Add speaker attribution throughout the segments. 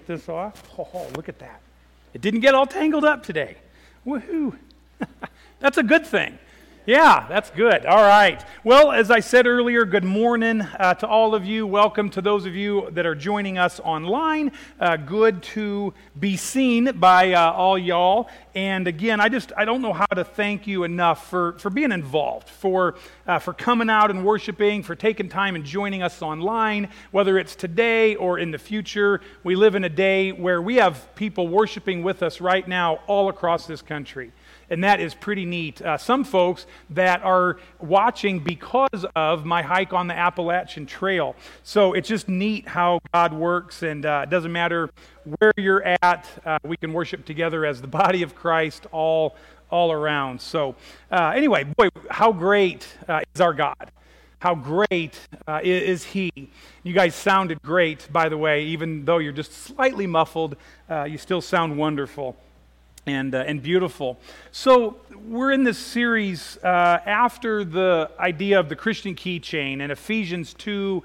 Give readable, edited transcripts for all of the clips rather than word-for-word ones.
Speaker 1: get this off. Oh, look at that. It didn't get all tangled up today. Woohoo. That's a good thing. Yeah, that's good. All right. Well, as I said earlier, good morning to all of you. Welcome to those of you that are joining us online. Good to be seen by all y'all. And again, I don't know how to thank you enough for being involved, for coming out and worshiping, for taking time and joining us online, whether it's today or in the future. We live in a day where we have people worshiping with us right now all across this country. And that is pretty neat. Some folks that are watching because of my hike on the Appalachian Trail. So it's just neat how God works, and it doesn't matter where you're at, we can worship together as the body of Christ all around. So anyway, boy, how great is our God? How great is He? You guys sounded great, by the way, even though you're just slightly muffled, you still sound wonderful. And beautiful. So we're in this series after the idea of the Christian keychain and Ephesians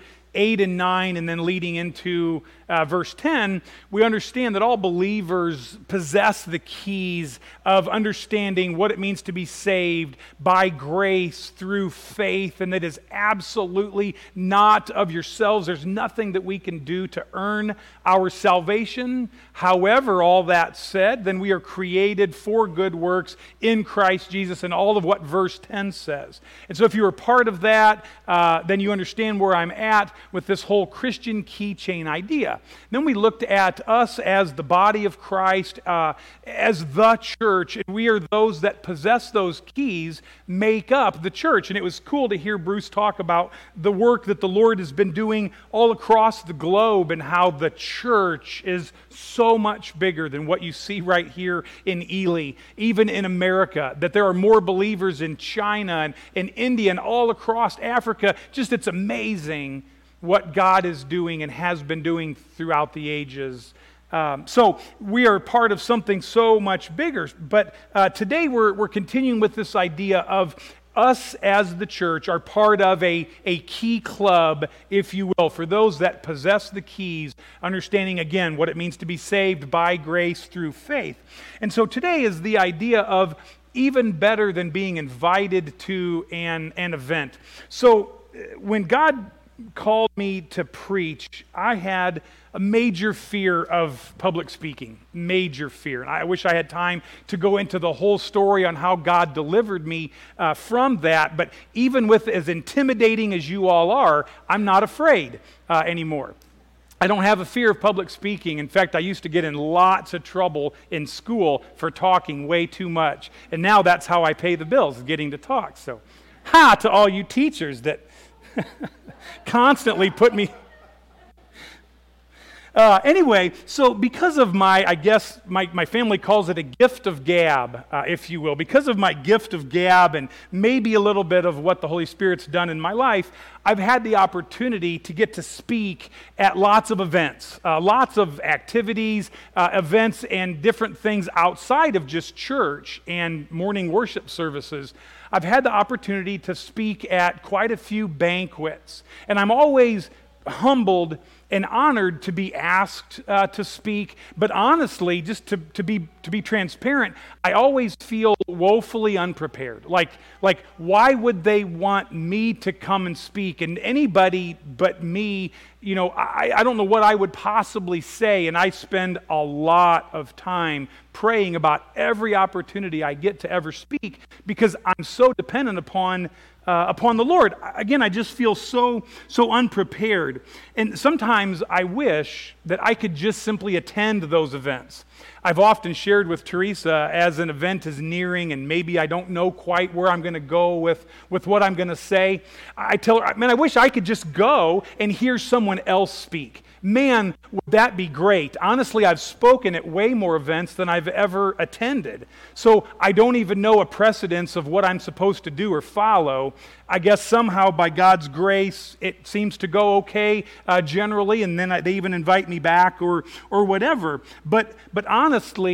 Speaker 1: 2:8 and 9, and then leading into verse 10, we understand that all believers possess the keys of understanding what it means to be saved by grace through faith, and that is absolutely not of yourselves. There's nothing that we can do to earn our salvation. However, all that said, then we are created for good works in Christ Jesus, and all of what verse 10 says. And so if you are part of that, then you understand where I'm at with this whole Christian keychain idea. Then we looked at us as the body of Christ, as the church, and we are those that possess those keys, make up the church. And it was cool to hear Bruce talk about the work that the Lord has been doing all across the globe and how the church is so much bigger than what you see right here in Ely, even in America, that there are more believers in China and in India and all across Africa. Just it's amazing what God is doing and has been doing throughout the ages. So we are part of something so much bigger. But today we're continuing with this idea of us as the church are part of a key club, if you will, for those that possess the keys, understanding again what it means to be saved by grace through faith. And so today is the idea of even better than being invited to an event. So when God called me to preach, I had a major fear of public speaking, major fear. And I wish I had time to go into the whole story on how God delivered me from that. But even with as intimidating as you all are, I'm not afraid anymore. I don't have a fear of public speaking. In fact, I used to get in lots of trouble in school for talking way too much. And now that's how I pay the bills, getting to talk. So, to all you teachers that constantly put me... Anyway, so because of my family calls it a gift of gab, if you will. Because of my gift of gab and maybe a little bit of what the Holy Spirit's done in my life, I've had the opportunity to get to speak at lots of events, lots of activities, events, and different things outside of just church and morning worship services. I've had the opportunity to speak at quite a few banquets, and I'm always humbled and honored to be asked to speak. But honestly, just to be transparent, I always feel woefully unprepared. Like why would they want me to come and speak? And anybody but me, I don't know what I would possibly say. And I spend a lot of time praying about every opportunity I get to ever speak because I'm so dependent upon the Lord. Again, I just feel so unprepared. And sometimes I wish that I could just simply attend those events. I've often shared with Teresa as an event is nearing and maybe I don't know quite where I'm going to go with what I'm going to say. I tell her, man, I wish I could just go and hear someone else speak. Man, would that be great. Honestly, I've spoken at way more events than I've ever attended. So I don't even know a precedence of what I'm supposed to do or follow. I guess somehow by God's grace, it seems to go okay generally, and then they even invite me back or whatever. But honestly,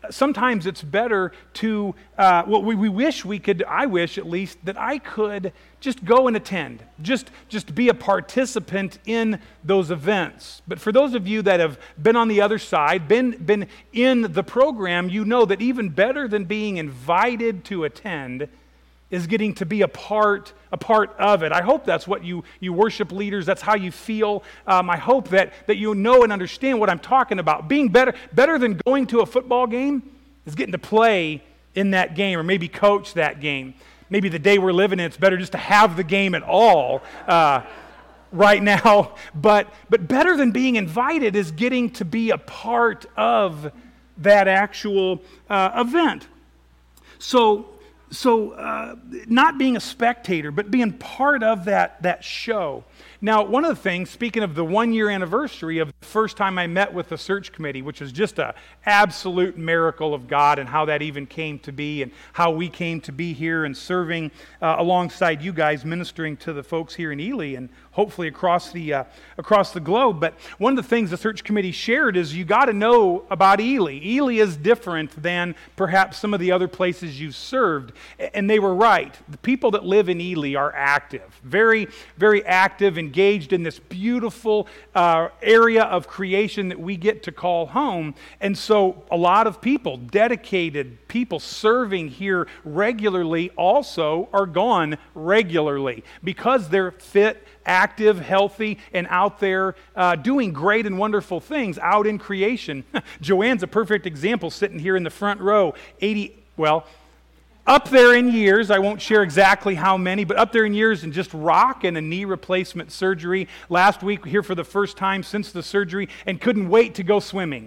Speaker 1: sometimes it's better to, we wish we could, I wish at least, that I could just go and attend, just be a participant in those events. But for those of you that have been on the other side, been in the program, you know that even better than being invited to attend is getting to be a part of it. I hope that's what you worship leaders, that's how you feel. I hope that you know and understand what I'm talking about. Being better than going to a football game is getting to play in that game or maybe coach that game. Maybe the day we're living in, it's better just to have the game at all right now. But better than being invited is getting to be a part of that actual event. So not being a spectator, but being part of that show. Now, one of the things, speaking of the 1-year anniversary of the first time I met with the search committee, which was just an absolute miracle of God and how that even came to be and how we came to be here and serving alongside you guys, ministering to the folks here in Ely and hopefully across the globe. But one of the things the search committee shared is you got to know about Ely. Ely is different than perhaps some of the other places you've served. And they were right. The people that live in Ely are active, very, very active, engaged in this beautiful area of creation that we get to call home. And so a lot of people, dedicated people serving here regularly also are gone regularly because they're fit, active, healthy, and out there doing great and wonderful things out in creation. Joanne's a perfect example sitting here in the front row, up there in years, I won't share exactly how many, but up there in years and just rock and a knee replacement surgery. Last week, here for the first time since the surgery, and couldn't wait to go swimming.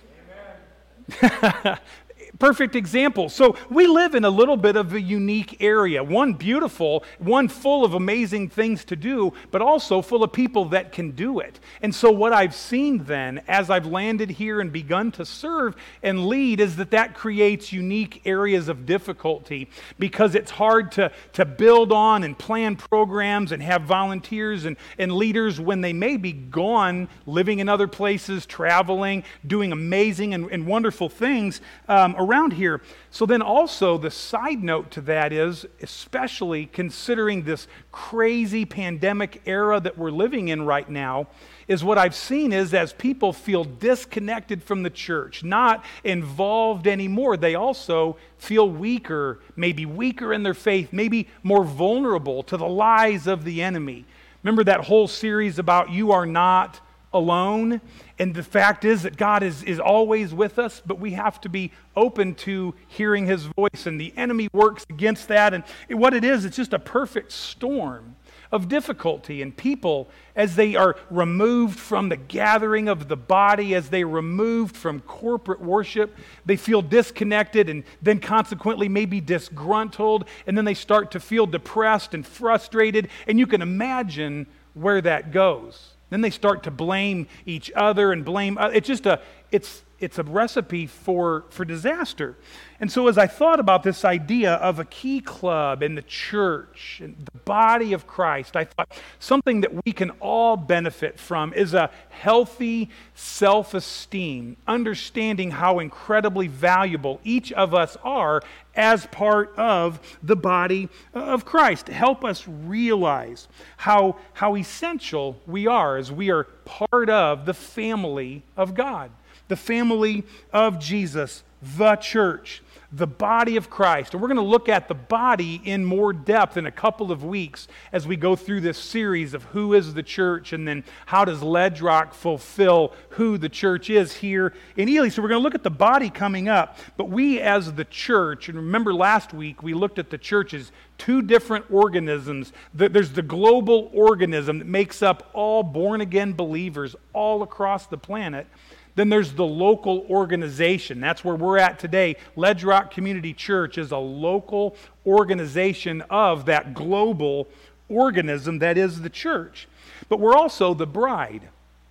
Speaker 1: Amen. Perfect example. So we live in a little bit of a unique area. One beautiful, one full of amazing things to do, but also full of people that can do it. And so what I've seen then, as I've landed here and begun to serve and lead, is that creates unique areas of difficulty because it's hard to build on and plan programs and have volunteers and leaders when they may be gone, living in other places, traveling, doing amazing and wonderful things around here. So then also the side note to that is, especially considering this crazy pandemic era that we're living in right now, is what I've seen is as people feel disconnected from the church, not involved anymore, they also feel weaker, maybe weaker in their faith, maybe more vulnerable to the lies of the enemy. Remember that whole series about you are not alone? And the fact is that God is always with us, but we have to be open to hearing His voice, and the enemy works against that. And what it is, it's just a perfect storm of difficulty. And people, as they are removed from the gathering of the body, as they are removed from corporate worship, they feel disconnected and then consequently maybe disgruntled, and then they start to feel depressed and frustrated, and you can imagine where that goes. Then they start to blame each other and blame. It's a recipe for disaster. And so as I thought about this idea of a key club in the church, and the body of Christ, I thought something that we can all benefit from is a healthy self-esteem, understanding how incredibly valuable each of us are as part of the body of Christ. To help us realize how essential we are as we are part of the family of God, the family of Jesus, the church, the body of Christ. And we're going to look at the body in more depth in a couple of weeks as we go through this series of who is the church and then how does Ledge Rock fulfill who the church is here in Ely. So we're going to look at the body coming up. But we as the church, and remember last week we looked at the church as two different organisms. There's the global organism that makes up all born-again believers all across the planet. Then there's the local organization. That's where we're at today. Ledge Rock Community Church is a local organization of that global organism that is the church. But we're also the bride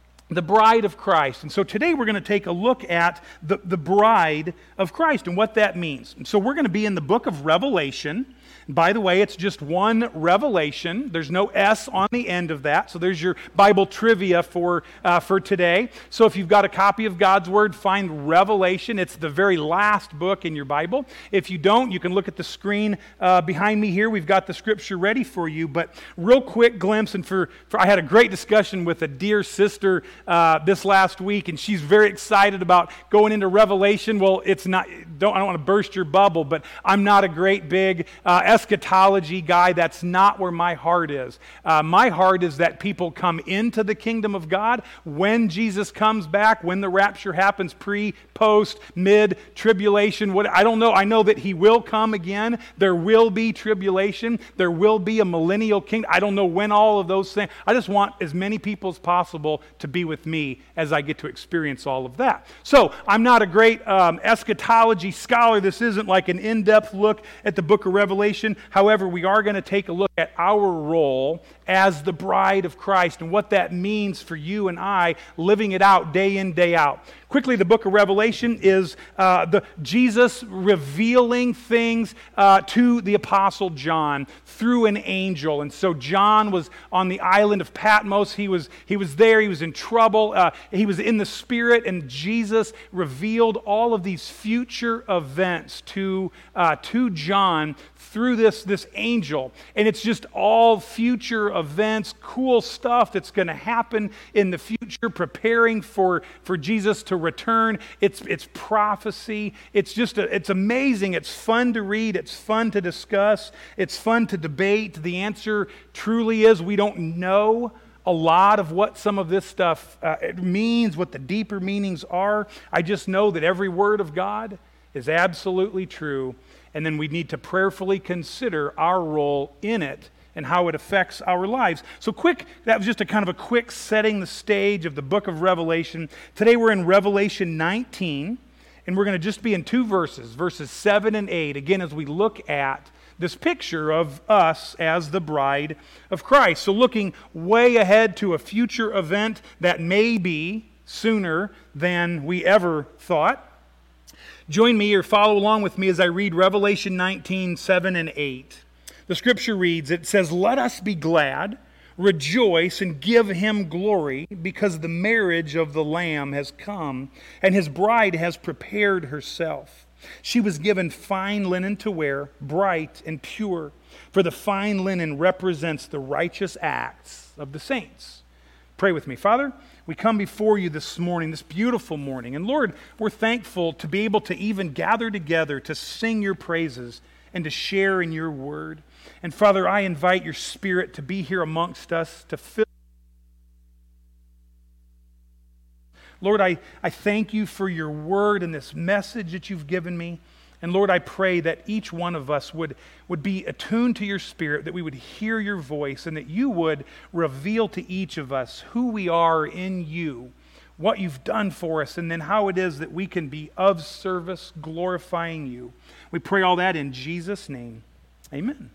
Speaker 1: of Christ. And so today we're going to take a look at the bride of Christ and what that means. And so we're going to be in the book of Revelation. By the way, it's just one revelation. There's no S on the end of that. So there's your Bible trivia for today. So if you've got a copy of God's Word, find Revelation. It's the very last book in your Bible. If you don't, you can look at the screen behind me here. We've got the scripture ready for you. But real quick glimpse, and I had a great discussion with a dear sister this last week, and she's very excited about going into Revelation. Well, I don't want to burst your bubble, but I'm not a great big eschatology guy. That's not where my heart is. My heart is that people come into the kingdom of God when Jesus comes back, when the rapture happens, pre, post, mid, tribulation. I don't know. I know that He will come again. There will be tribulation. There will be a millennial kingdom. I don't know when all of those things. I just want as many people as possible to be with me as I get to experience all of that. So I'm not a great eschatology scholar. This isn't like an in-depth look at the book of Revelation. However, we are going to take a look at our role as the bride of Christ and what that means for you and I living it out day in, day out. Quickly, the book of Revelation is Jesus revealing things to the Apostle John through an angel. And so John was on the island of Patmos. He was there. He was in trouble. He was in the Spirit, and Jesus revealed all of these future events to John through this angel. And it's just all future events, cool stuff that's going to happen in the future, preparing for Jesus to return. It's prophecy. It's amazing. It's fun to read. It's fun to discuss. It's fun to debate. The answer truly is we don't know a lot of what some of this stuff means, what the deeper meanings are. I just know that every word of God is absolutely true. And then we need to prayerfully consider our role in it and how it affects our lives. So that was just a kind of a quick setting the stage of the book of Revelation. Today we're in Revelation 19, and we're going to just be in two verses 7 and 8, again, as we look at this picture of us as the bride of Christ. So looking way ahead to a future event that may be sooner than we ever thought. Join me or follow along with me as I read Revelation 19, 7 and 8. The scripture reads, it says, "Let us be glad, rejoice, and give Him glory, because the marriage of the Lamb has come, and His bride has prepared herself. She was given fine linen to wear, bright and pure, for the fine linen represents the righteous acts of the saints." Pray with me. Father, we come before you this morning, this beautiful morning. And Lord, we're thankful to be able to even gather together to sing your praises and to share in your word. And Father, I invite your Spirit to be here amongst us, to fill. Lord, I thank you for your word and this message that you've given me. And Lord, I pray that each one of us would be attuned to your Spirit, that we would hear your voice, and that you would reveal to each of us who we are in you, what you've done for us, and then how it is that we can be of service, glorifying you. We pray all that in Jesus' name. Amen.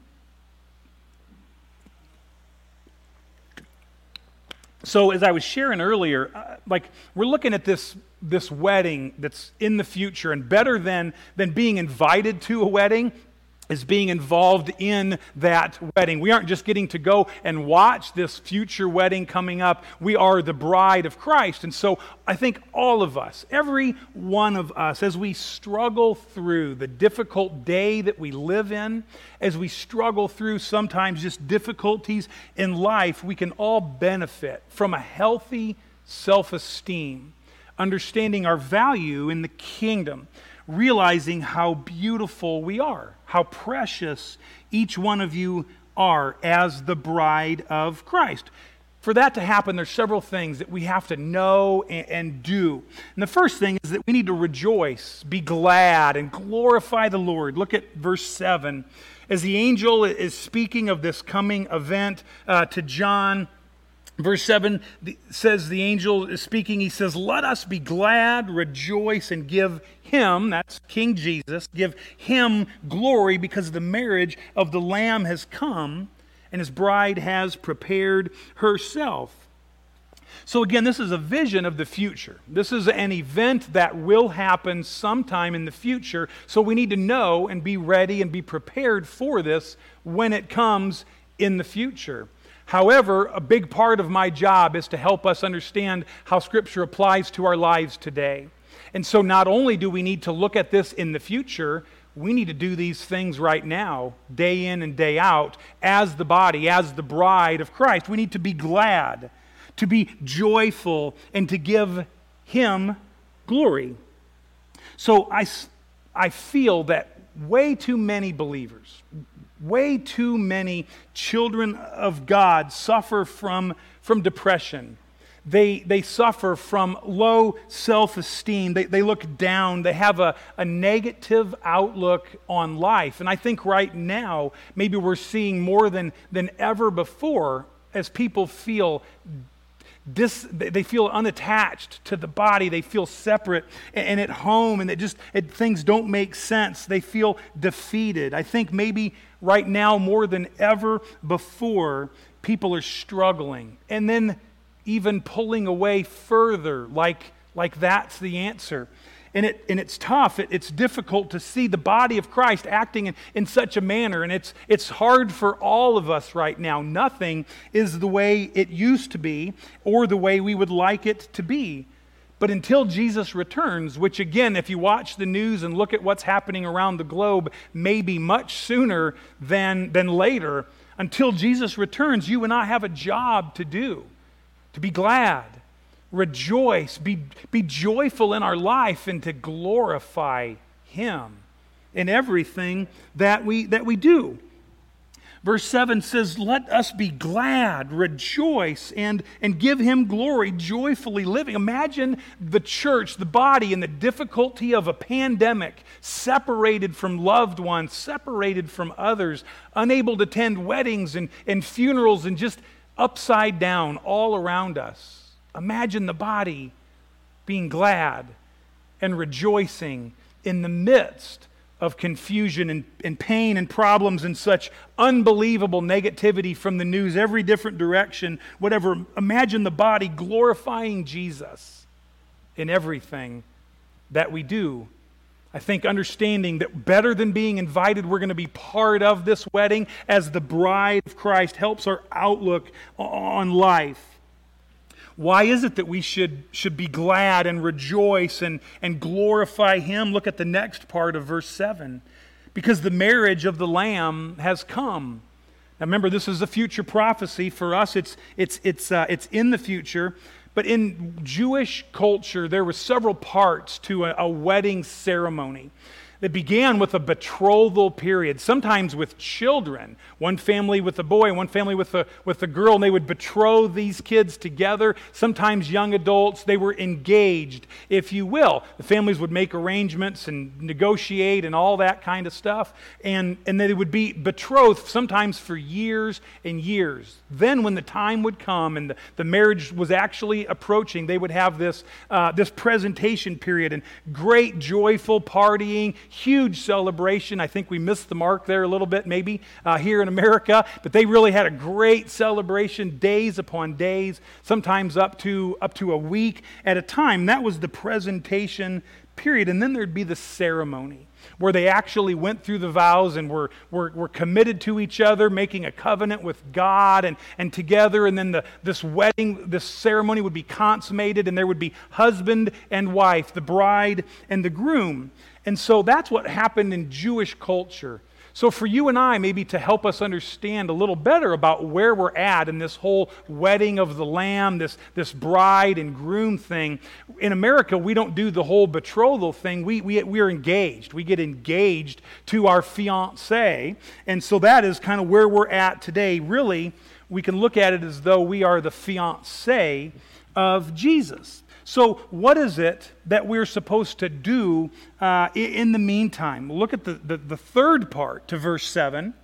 Speaker 1: So as I was sharing earlier, we're looking at this wedding that's in the future, and better than being invited to a wedding is being involved in that wedding. We aren't just getting to go and watch this future wedding coming up. We are the bride of Christ. And so I think all of us, every one of us, as we struggle through the difficult day that we live in, as we struggle through sometimes just difficulties in life, we can all benefit from a healthy self-esteem, understanding our value in the kingdom, realizing how beautiful we are, how precious each one of you are as the bride of Christ. For that to happen, there's several things that we have to know and do. And the first thing is that we need to rejoice, be glad, and glorify the Lord. Look at verse 7. As the angel is speaking of this coming event to John, verse 7 says, the angel is speaking, he says, "Let us be glad, rejoice, and give Him," that's King Jesus, "give Him glory, because the marriage of the Lamb has come, and His bride has prepared herself." So again, this is a vision of the future. This is an event that will happen sometime in the future, so we need to know and be ready and be prepared for this when it comes in the future. However, a big part of my job is to help us understand how Scripture applies to our lives today. And so not only do we need to look at this in the future, we need to do these things right now, day in and day out, as the body, as the bride of Christ. We need to be glad, to be joyful, and to give Him glory. So I feel that way too many believers, way too many children of God suffer from depression. They suffer from low self-esteem. They look down. They have a negative outlook on life. And I think right now, maybe we're seeing more than ever before as people feel they feel unattached to the body. They feel separate and at home, and things don't make sense. They feel defeated. I think maybe right now more than ever before, people are struggling and then even pulling away further, like that's the answer. And it's tough. It's difficult to see the body of Christ acting in such a manner, and it's hard for all of us right now. Nothing is the way it used to be or the way we would like it to be. But until Jesus returns, which again, if you watch the news and look at what's happening around the globe, maybe much sooner than later, until Jesus returns, you and I have a job to do, to be glad, rejoice, be joyful in our life, and to glorify Him in everything that we do. Verse 7 says, let us be glad, rejoice, and give Him glory, joyfully living. Imagine the church, the body, in the difficulty of a pandemic, separated from loved ones, separated from others, unable to attend weddings and funerals, and just upside down all around us. Imagine the body being glad and rejoicing in the midst of confusion and pain and problems and such unbelievable negativity from the news, every different direction, whatever. Imagine the body glorifying Jesus in everything that we do. I think understanding that better than being invited, we're going to be part of this wedding as the bride of Christ helps our outlook on life. Why is it that we should be glad and rejoice and glorify Him? Look at the next part of verse 7. Because the marriage of the Lamb has come. Now remember, this is a future prophecy. For us, it's in the future. But in Jewish culture, there were several parts to a wedding ceremony. It began with a betrothal period, sometimes with children. One family with a boy, one family with a girl, and they would betroth these kids together. Sometimes young adults, they were engaged, if you will. The families would make arrangements and negotiate and all that kind of stuff. And they would be betrothed sometimes for years and years. Then when the time would come and the marriage was actually approaching, they would have this presentation period and great joyful partying, huge celebration. I think we missed the mark there a little bit maybe here in America, but they really had a great celebration, days upon days, sometimes up to a week at a time. That was the presentation period. And then there'd be the ceremony where they actually went through the vows and were committed to each other, making a covenant with God and together. And then this ceremony would be consummated, and there would be husband and wife, the bride and the groom. And so that's what happened in Jewish culture. So for you and I, maybe to help us understand a little better about where we're at in this whole wedding of the Lamb, this bride and groom thing, in America, we don't do the whole betrothal thing. We're engaged. We get engaged to our fiancé. And so that is kind of where we're at today. Really, we can look at it as though we are the fiancé of Jesus. So what is it that we're supposed to do in the meantime? Look at the third part to verse 7.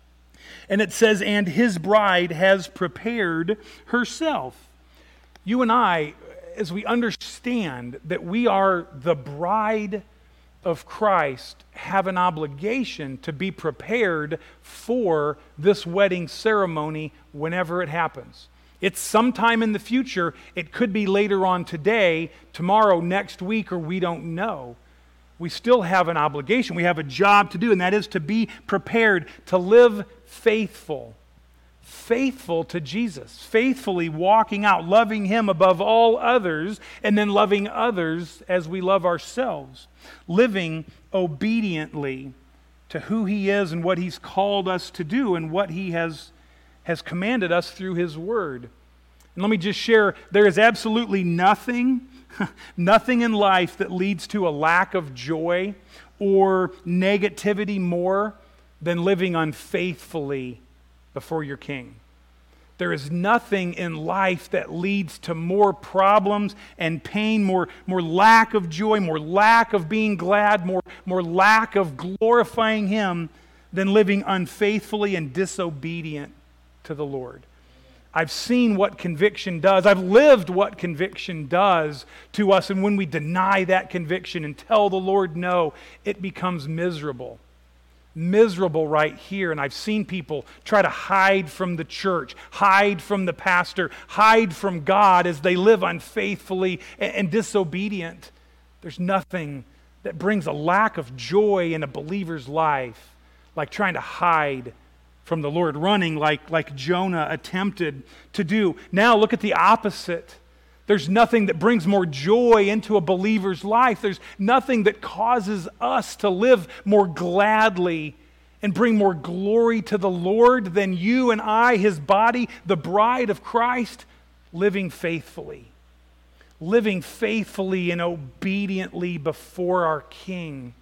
Speaker 1: And it says, and His bride has prepared herself. You and I, as we understand that we are the bride of Christ, have an obligation to be prepared for this wedding ceremony whenever it happens. It's sometime in the future. It could be later on today, tomorrow, next week, or we don't know. We still have an obligation. We have a job to do, and that is to be prepared to live faithful to Jesus, faithfully walking out, loving Him above all others, and then loving others as we love ourselves, living obediently to who He is and what He's called us to do and what He has commanded us through His Word. And let me just share, there is absolutely nothing in life that leads to a lack of joy or negativity more than living unfaithfully before your King. There is nothing in life that leads to more problems and pain, more lack of joy, more lack of being glad, more lack of glorifying Him than living unfaithfully and disobedient to the Lord. I've seen what conviction does. I've lived what conviction does to us. And when we deny that conviction and tell the Lord no, it becomes miserable. Miserable right here. And I've seen people try to hide from the church, hide from the pastor, hide from God as they live unfaithfully and disobedient. There's nothing that brings a lack of joy in a believer's life like trying to hide from the Lord, running like Jonah attempted to do. Now look at the opposite. There's nothing that brings more joy into a believer's life. There's nothing that causes us to live more gladly and bring more glory to the Lord than you and I, His body, the bride of Christ, living faithfully. Living faithfully and obediently before our King.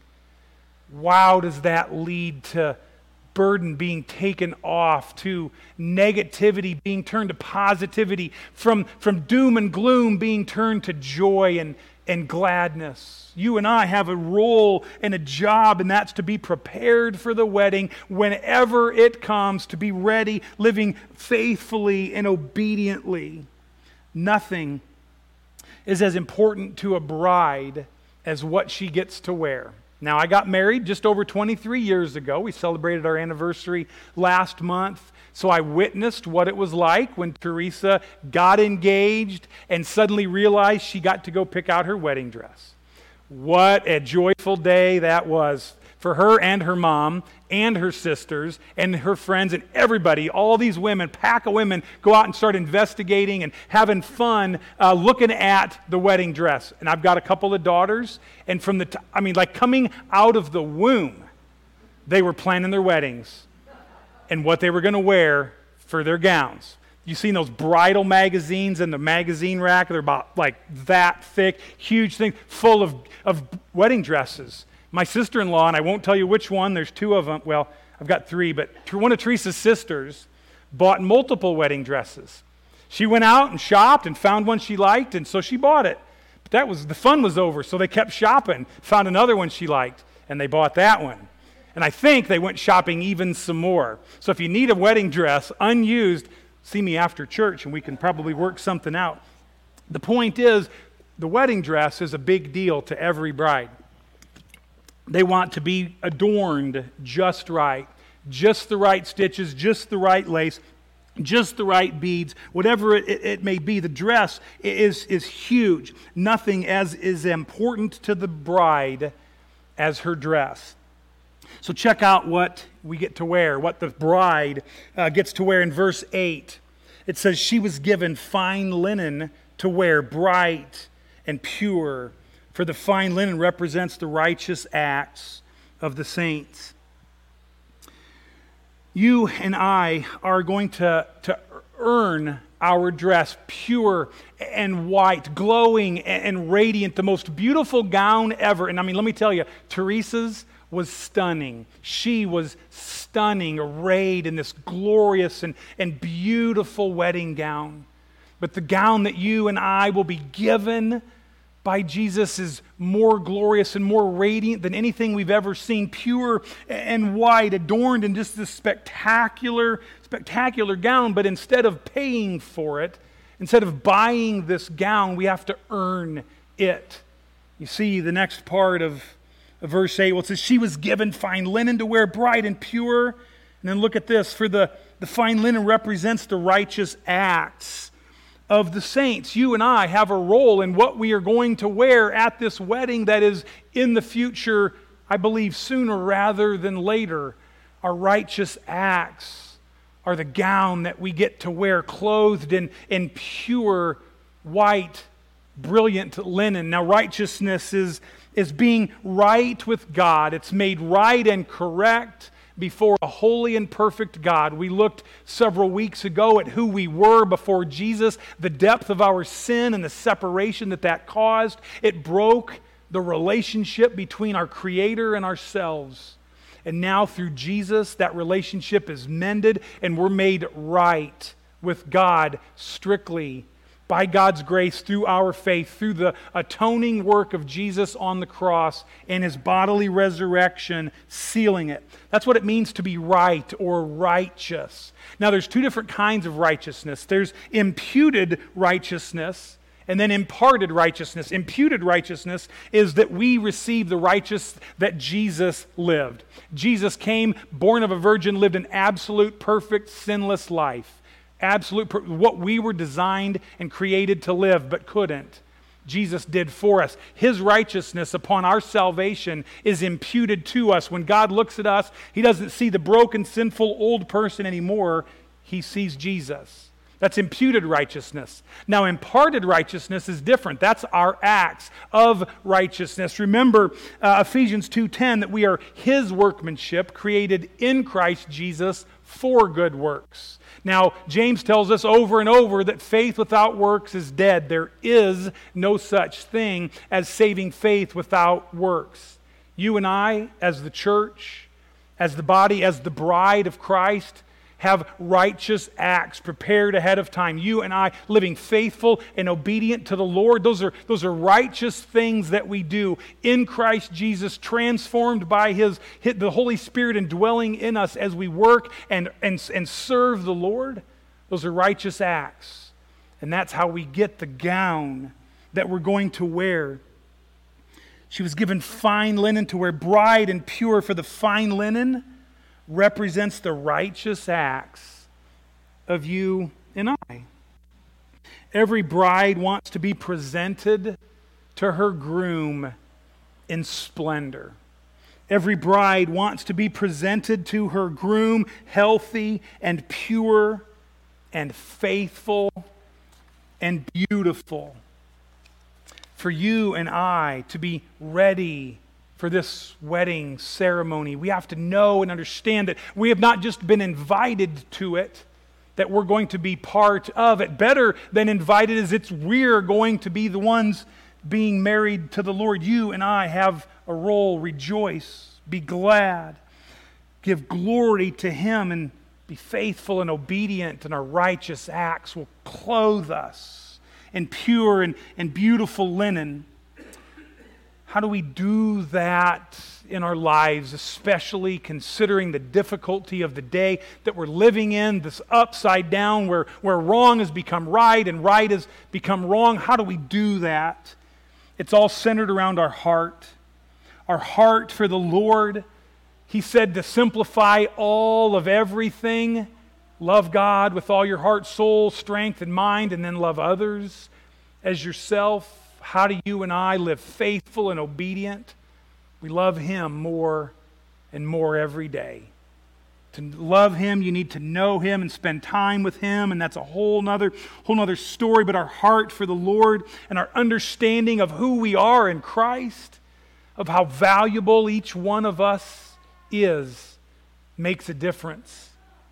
Speaker 1: Wow, does that lead to burden being taken off, to negativity being turned to positivity, from doom and gloom being turned to joy and gladness. You and I have a role and a job, and that's to be prepared for the wedding whenever it comes, to be ready, living faithfully and obediently. Nothing is as important to a bride as what she gets to wear. Now, I got married just over 23 years ago. We celebrated our anniversary last month. So I witnessed what it was like when Teresa got engaged and suddenly realized she got to go pick out her wedding dress. What a joyful day that was for her and her mom and her sisters and her friends and everybody. All these women, pack of women, go out and start investigating and having fun looking at the wedding dress. And I've got a couple of daughters, and from coming out of the womb, they were planning their weddings and what they were going to wear for their gowns. You've seen those bridal magazines in the magazine rack. They're about like that thick, huge thing, full of wedding dresses. My sister-in-law, and I won't tell you which one, there's two of them. Well, I've got three, but one of Teresa's sisters bought multiple wedding dresses. She went out and shopped and found one she liked, and so she bought it. But the fun was over, so they kept shopping, found another one she liked, and they bought that one. And I think they went shopping even some more. So if you need a wedding dress, unused, see me after church, and we can probably work something out. The point is, the wedding dress is a big deal to every bride. They want to be adorned just right, just the right stitches, just the right lace, just the right beads, whatever it may be. The dress is huge. Nothing is important to the bride as her dress. So check out what we get to wear, what the bride gets to wear in verse 8. It says, she was given fine linen to wear, bright and pure. For the fine linen represents the righteous acts of the saints. You and I are going to earn our dress pure and white, glowing and radiant, the most beautiful gown ever. And let me tell you, Teresa's was stunning. She was stunning, arrayed in this glorious and beautiful wedding gown. But the gown that you and I will be given by Jesus is more glorious and more radiant than anything we've ever seen, pure and white, adorned in just this spectacular gown. But instead of paying for it, instead of buying this gown, we have to earn it. You see the next part of verse 8, well, it says, she was given fine linen to wear, bright and pure. And then look at this, for the fine linen represents the righteous acts of the saints. You and I have a role in what we are going to wear at this wedding that is in the future, I believe sooner rather than later. Our righteous acts are the gown that we get to wear, clothed in pure, white, brilliant linen. Now, righteousness is being right with God. It's made right and correct before a holy and perfect God. We looked several weeks ago at who we were before Jesus, the depth of our sin and the separation that caused. It broke the relationship between our Creator and ourselves. And now through Jesus, that relationship is mended and we're made right with God strictly by God's grace through our faith, through the atoning work of Jesus on the cross and His bodily resurrection sealing it. That's what it means to be right or righteous. Now there's two different kinds of righteousness. There's imputed righteousness and then imparted righteousness. Imputed righteousness is that we receive the righteous that Jesus lived. Jesus came, born of a virgin, lived an absolute, perfect, sinless life. What we were designed and created to live but couldn't, Jesus did for us. His righteousness upon our salvation is imputed to us. When God looks at us, He doesn't see the broken, sinful, old person anymore. He sees Jesus. That's imputed righteousness. Now, imparted righteousness is different. That's our acts of righteousness. Remember Ephesians 2:10, that we are His workmanship, created in Christ Jesus for good works. Now, James tells us over and over that faith without works is dead. There is no such thing as saving faith without works. You and I, as the church, as the body, as the bride of Christ, have righteous acts prepared ahead of time. You and I living faithful and obedient to the Lord. Those are righteous things that we do in Christ Jesus, transformed by the Holy Spirit indwelling in us as we work and serve the Lord. Those are righteous acts. And that's how we get the gown that we're going to wear. She was given fine linen to wear, bright and pure, for the fine linen represents the righteous acts of you and I. Every bride wants to be presented to her groom in splendor. Every bride wants to be presented to her groom healthy and pure and faithful and beautiful. For you and I to be ready for this wedding ceremony, we have to know and understand that we have not just been invited to it, that we're going to be part of it. Better than invited is we're going to be the ones being married to the Lord. You and I have a role. Rejoice, be glad, give glory to Him, and be faithful and obedient, and our righteous acts will clothe us in pure and beautiful linen. How do we do that in our lives, especially considering the difficulty of the day that we're living in, this upside down where wrong has become right and right has become wrong? How do we do that? It's all centered around our heart for the Lord. He said to simplify all of everything. Love God with all your heart, soul, strength, and mind, and then love others as yourself. How do you and I live faithful and obedient? We love Him more and more every day. To love Him, you need to know Him and spend time with Him, and that's a whole nother story. But our heart for the Lord and our understanding of who we are in Christ, of how valuable each one of us is, makes a difference.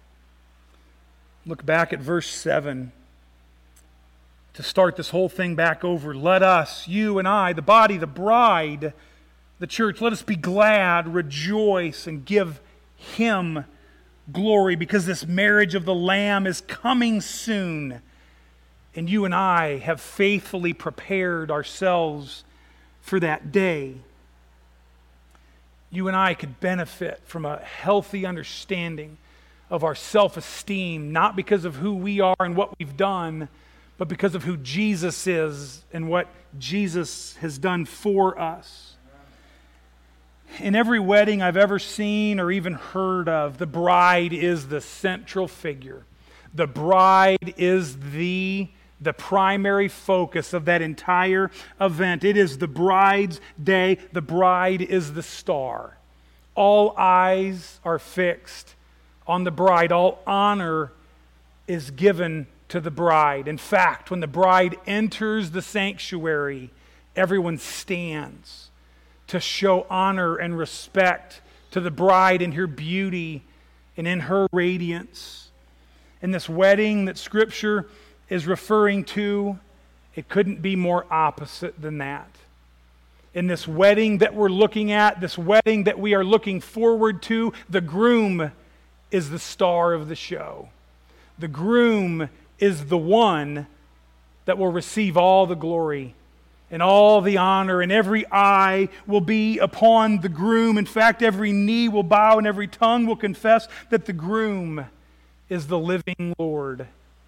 Speaker 1: Look back at verse 7. To start this whole thing back over, let us, you and I, the body, the bride, the church, let us be glad, rejoice, and give Him glory, because this marriage of the Lamb is coming soon. And you and I have faithfully prepared ourselves for that day. You and I could benefit from a healthy understanding of our self-esteem, not because of who we are and what we've done, but because of who Jesus is and what Jesus has done for us. In every wedding I've ever seen or even heard of, the bride is the central figure. The bride is the the primary focus of that entire event. It is the bride's day. The bride is the star. All eyes are fixed on the bride. All honor is given to the bride. In fact, when the bride enters the sanctuary, everyone stands to show honor and respect to the bride in her beauty and in her radiance. In this wedding that Scripture is referring to, it couldn't be more opposite than that. In this wedding that we're looking at, this wedding that we are looking forward to, the groom is the star of the show. The groom is the one that will receive all the glory and all the honor, and every eye will be upon the groom. In fact, every knee will bow and every tongue will confess that the groom is the living Lord.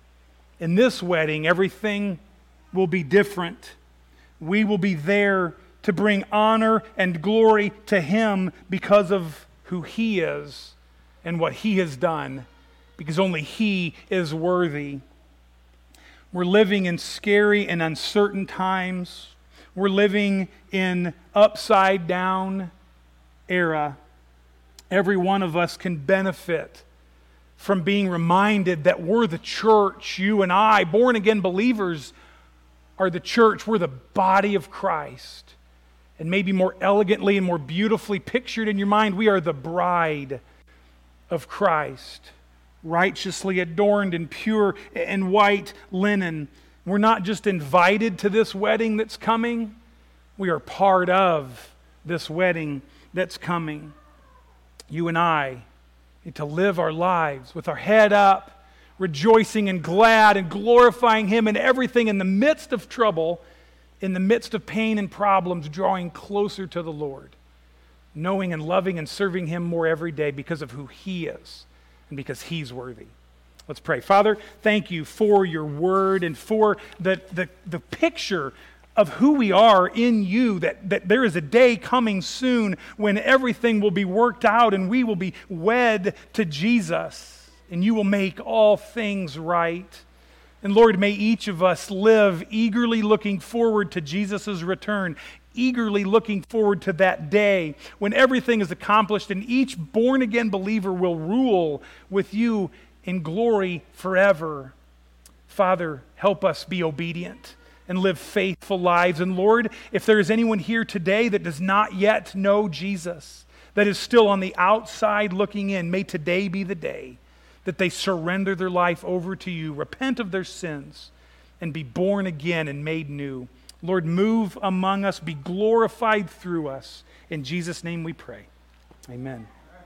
Speaker 1: In this wedding, everything will be different. We will be there to bring honor and glory to Him because of who He is and what He has done, because only He is worthy. We're living in scary and uncertain times. We're living in upside down era. Every one of us can benefit from being reminded that we're the church. You and I, born again believers, are the church. We're the body of Christ. And maybe more elegantly and more beautifully pictured in your mind, we are the bride of Christ, righteously adorned in pure and white linen. We're not just invited to this wedding that's coming, we are part of this wedding that's coming. You and I need to live our lives with our head up, rejoicing and glad and glorifying Him in everything, in the midst of trouble, in the midst of pain and problems, drawing closer to the Lord, knowing and loving and serving Him more every day because of who He is and because He's worthy. Let's pray. Father, thank You for Your word and for the picture of who we are in You, that there is a day coming soon when everything will be worked out and we will be wed to Jesus and You will make all things right. And Lord, may each of us live eagerly looking forward to Jesus' return, eagerly looking forward to that day when everything is accomplished and each born-again believer will rule with You in glory forever. Father, help us be obedient and live faithful lives. And Lord, if there is anyone here today that does not yet know Jesus, that is still on the outside looking in, may today be the day that they surrender their life over to You, repent of their sins, and be born again and made new. Lord, move among us, be glorified through us. In Jesus' name we pray. Amen.